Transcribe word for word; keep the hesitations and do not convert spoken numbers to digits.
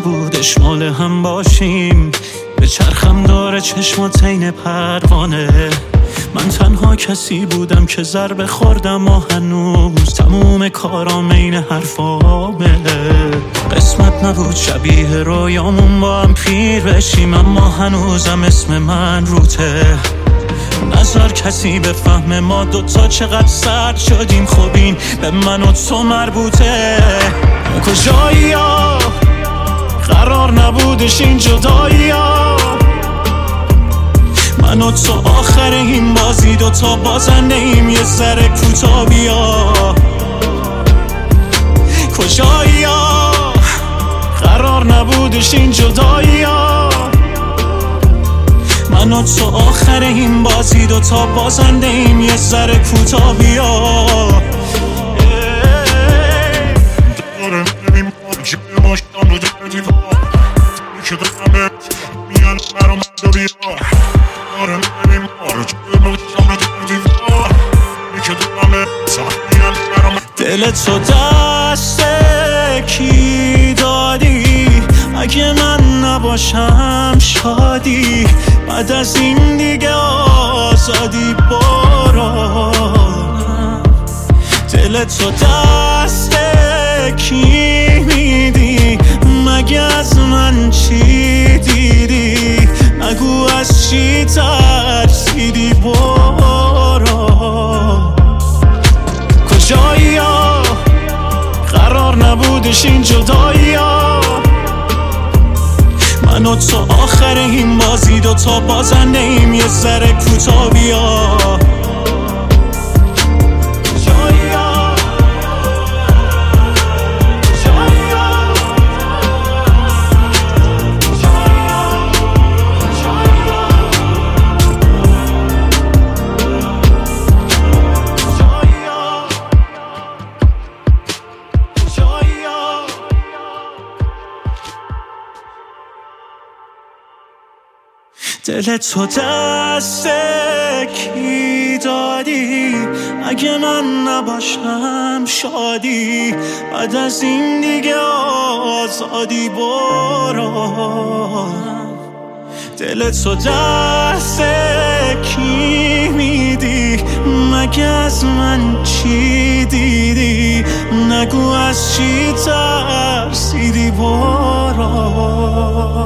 نبودش مال هم باشیم. به چرخم داره چشمات عین پروانه. من تنها کسی بودم که ضربه خوردم و هنوز تموم کارام عین حرفامه. قسمت نبود شبیه رویامون با هم پیر بشیم، اما هنوزم اسم من روته. نظر کسی به فهم ما دوتا چقدر سرد شدیم، خب این به من و تو مربوطه. کجایی ها قرار نبودش این جدایی ها، من و تو آخر این بازی دوتا بازنده ایم، یه ذره کوتا بیا. کجایی ها قرار نبودش این جدایی ها، من و تو آخر این بازی دوتا بازنده ایم، یه ذره کوتا بیا. دل تو دست کی دادی؟ اگه من نباشم شادی، بعد از این دیگه آزادی برو. دل تو دست کی میدی؟ مگه از من چی دیدی؟ نگو از چی ترسیدی برو. کجایی ها قرار نبودش این جدایی ها، من و تو آخر این بازی دوتا بازنده ایم، یه ذره کوتا بیا. دل تو دست کی دادی؟ اگه من نباشم شادی، بعد از این دیگه آزادی برو. دل تو دست کی میدی؟ مگه از من چی دیدی؟ نگو از چی ترسیدی برو.